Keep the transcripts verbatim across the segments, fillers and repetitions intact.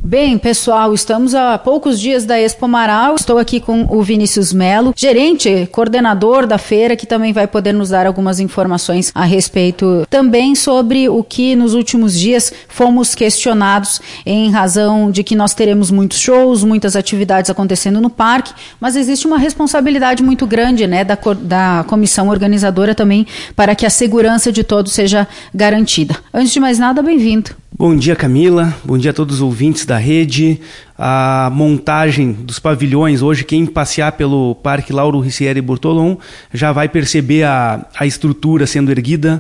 Bem, pessoal, estamos a poucos dias da Expo Marau. Estou aqui com o Vinícius Melo, gerente, coordenador da feira, que também vai poder nos dar algumas informações a respeito também sobre o que nos últimos dias fomos questionados em razão de que nós teremos muitos shows, muitas atividades acontecendo no parque, mas existe uma responsabilidade muito grande, né, da, da comissão organizadora também para que a segurança de todos seja garantida. Antes de mais nada, bem-vindo. Bom dia, Camila. Bom dia a todos os ouvintes da rede. A montagem dos pavilhões, hoje quem passear pelo Parque Lauro Ricieri Bortolom já vai perceber a, a estrutura sendo erguida,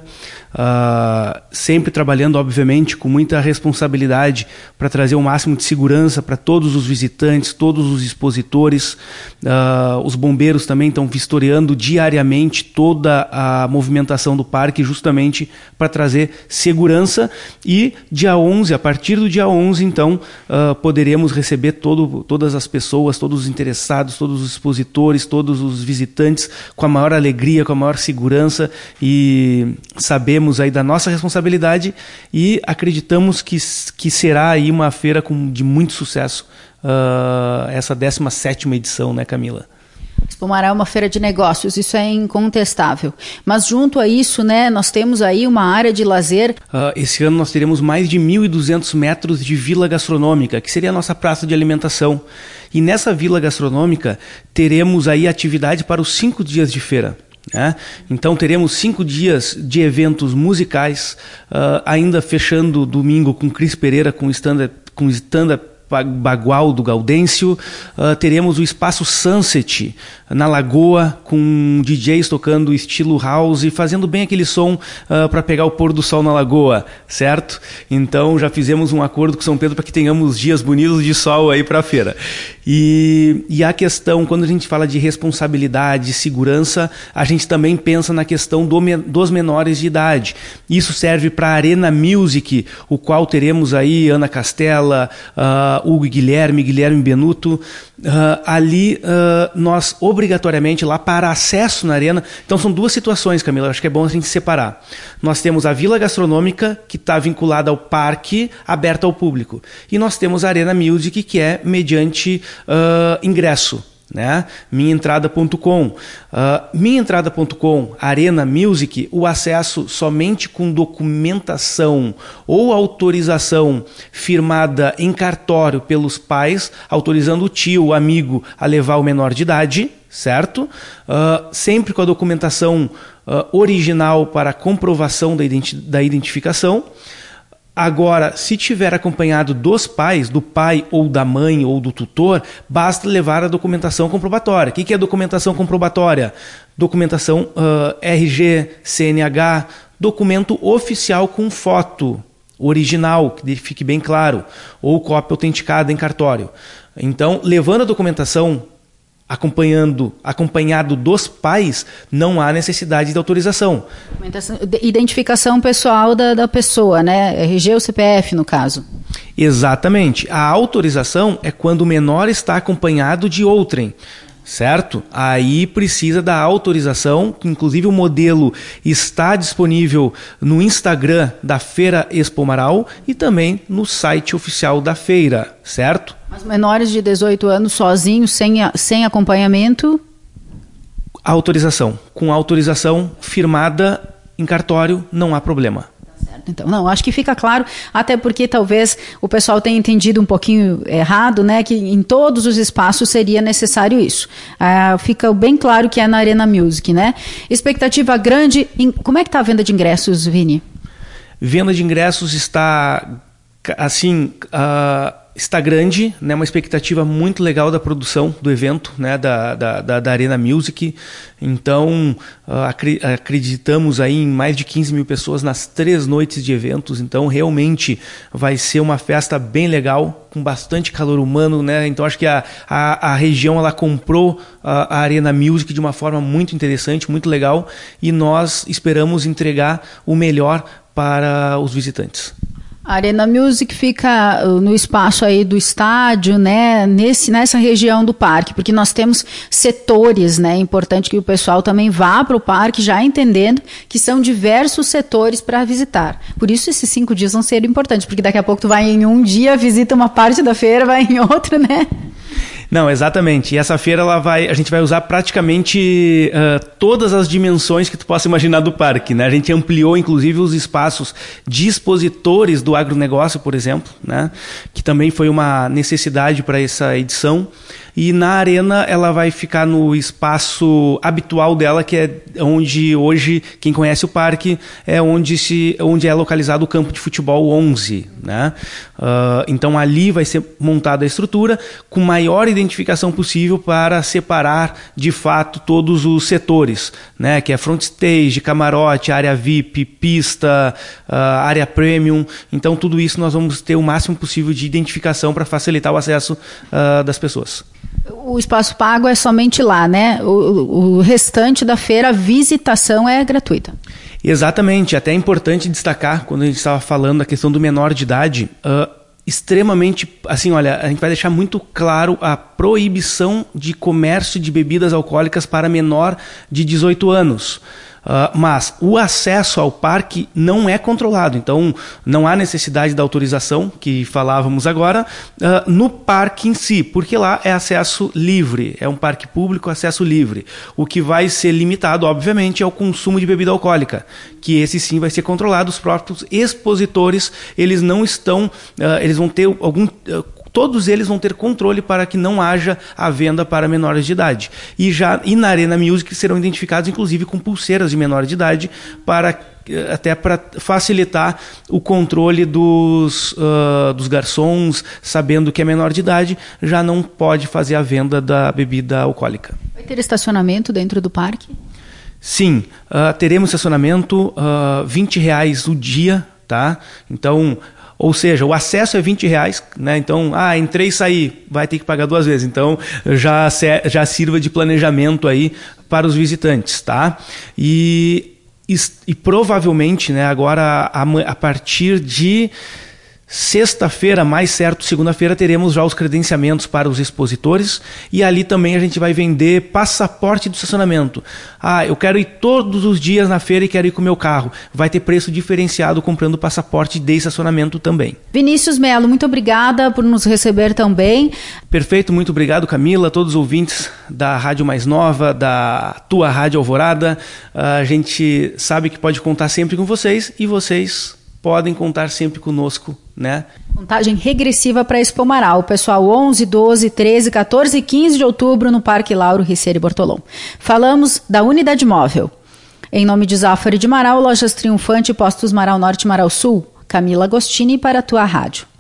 uh, sempre trabalhando, obviamente, com muita responsabilidade para trazer o máximo de segurança para todos os visitantes, todos os expositores. Uh, os bombeiros também estão vistoriando diariamente toda a movimentação do parque, justamente para trazer segurança. E dia onze, a partir do dia onze, então, uh, poderemos receber receber todo, todas as pessoas, todos os interessados, todos os expositores, todos os visitantes com a maior alegria, com a maior segurança, e sabemos aí da nossa responsabilidade e acreditamos que, que será aí uma feira com, de muito sucesso, uh, essa décima sétima edição, né, Camila? Expo Marau é uma feira de negócios, isso é incontestável. Mas junto a isso, né, nós temos aí uma área de lazer. Uh, esse ano nós teremos mais de mil e duzentos metros de vila gastronômica, que seria a nossa praça de alimentação. E nessa vila gastronômica teremos aí atividade para os cinco dias de feira. É? Então teremos cinco dias de eventos musicais, uh, ainda fechando domingo com Cris Pereira, com stand-up, com stand-up Bagual do Gaudêncio. Uh, teremos o Espaço Sunset na Lagoa, com D Js tocando estilo house, fazendo bem aquele som uh, para pegar o pôr do sol na Lagoa, certo? Então já fizemos um acordo com São Pedro para que tenhamos dias bonitos de sol aí para a feira. E, e a questão, quando a gente fala de responsabilidade, segurança, a gente também pensa na questão do, dos menores de idade. Isso serve para a Arena Music, o qual teremos aí Ana Castela, uh, Hugo Guilherme, Guilherme Benuto. Uh, ali uh, nós obrigatoriamente lá para acesso na arena, então são duas situações, Camila, acho que é bom a gente separar. Nós temos a Vila Gastronômica, que está vinculada ao parque, aberta ao público, e nós temos a Arena Music, que é mediante uh, ingresso, né? minha entrada ponto com. Uh, minha entrada ponto com, Arena Music, o acesso somente com documentação ou autorização firmada em cartório pelos pais, autorizando o tio, o amigo a levar o menor de idade, certo? Uh, sempre com a documentação uh, original para comprovação da, identi- da identificação. Agora, se tiver acompanhado dos pais, do pai ou da mãe ou do tutor, basta levar a documentação comprobatória. O que é documentação comprobatória? Documentação uh, R G, C N H, documento oficial com foto original, que fique bem claro, ou cópia autenticada em cartório. Então, levando a documentação acompanhando, acompanhado dos pais, não há necessidade de autorização. Identificação pessoal da, da pessoa, né? R G ou C P F, no caso. Exatamente. A autorização é quando o menor está acompanhado de outrem, certo? Aí precisa da autorização, que inclusive o modelo está disponível no Instagram da Feira Expo Marau e também no site oficial da feira, certo? Mas menores de dezoito anos sozinhos, sem, sem acompanhamento? A autorização. Com autorização firmada em cartório, não há problema. Então, não, acho que fica claro, até porque talvez o pessoal tenha entendido um pouquinho errado, né, que em todos os espaços seria necessário isso. Ah, fica bem claro que é na Arena Music, né? Expectativa grande, em, como é que está a venda de ingressos, Vini? Venda de ingressos está, assim, uh, está grande, né, uma expectativa muito legal da produção do evento, né, da, da, da, da Arena Music. Então, uh, acreditamos aí em mais de quinze mil pessoas nas três noites de eventos. Então, realmente vai ser uma festa bem legal, com bastante calor humano, né? Então, acho que a, a, a região ela comprou a, a Arena Music de uma forma muito interessante, muito legal, e nós esperamos entregar o melhor para os visitantes. A Arena Music fica no espaço aí do estádio, né, nesse, nessa região do parque, porque nós temos setores, né, é importante que o pessoal também vá para o parque já entendendo que são diversos setores para visitar. Por isso esses cinco dias vão ser importantes, porque daqui a pouco tu vai em um dia, visita uma parte da feira, vai em outro, né? Não, exatamente. E essa feira ela vai, a gente vai usar praticamente uh, todas as dimensões que tu possa imaginar do parque, né? A gente ampliou, inclusive, os espaços de expositores do agronegócio, por exemplo, né? Que também foi uma necessidade para essa edição. E na arena ela vai ficar no espaço habitual dela, que é onde hoje, quem conhece o parque, é onde, se, onde é localizado o campo de futebol onze. Né? Uh, então ali vai ser montada a estrutura com maior identificação possível para separar de fato todos os setores, né? Que é front stage, camarote, área V I P, pista, uh, área premium. Então tudo isso nós vamos ter o máximo possível de identificação para facilitar o acesso uh, das pessoas. O espaço pago é somente lá, né? O, o restante da feira, a visitação é gratuita. Exatamente. Até é importante destacar, quando a gente estava falando da questão do menor de idade, uh, extremamente, assim, olha, a gente vai deixar muito claro a proibição de comércio de bebidas alcoólicas para menor de dezoito anos. Uh, mas o acesso ao parque não é controlado, então não há necessidade da autorização que falávamos agora uh, no parque em si, porque lá é acesso livre, é um parque público, acesso livre. O que vai ser limitado, obviamente, é o consumo de bebida alcoólica, que esse sim vai ser controlado. Os próprios expositores, eles não estão, uh, eles vão ter algum... Uh, Todos eles vão ter controle para que não haja a venda para menores de idade. E, já, e na Arena Music serão identificados, inclusive, com pulseiras de menor de idade, para, até para facilitar o controle dos, uh, dos garçons, sabendo que é menor de idade, já não pode fazer a venda da bebida alcoólica. Vai ter estacionamento dentro do parque? Sim, uh, teremos estacionamento, uh, vinte reais o dia, tá? Então... Ou seja, o acesso é vinte reais, né? Então, ah, entrei e saí, vai ter que pagar duas vezes. Então, já, já sirva de planejamento aí para os visitantes, tá? E, e, e provavelmente, né, agora, a, a partir de sexta-feira, mais certo, segunda-feira, teremos já os credenciamentos para os expositores e ali também a gente vai vender passaporte do estacionamento. Ah, eu quero ir todos os dias na feira e quero ir com o meu carro. Vai ter preço diferenciado comprando passaporte de estacionamento também. Vinícius Melo, muito obrigada por nos receber também. Perfeito, muito obrigado, Camila, todos os ouvintes da Rádio Mais Nova, da tua Rádio Alvorada. A gente sabe que pode contar sempre com vocês e vocês podem contar sempre conosco, né? Contagem regressiva para Expo Marau. Pessoal, onze, doze, treze, quatorze e quinze de outubro no Parque Lauro Ricieri Bortolom. Falamos da Unidade Móvel. Em nome de Zafari de Marau, Lojas Triunfante, Postos Marau Norte e Marau Sul, Camila Agostini para a tua rádio.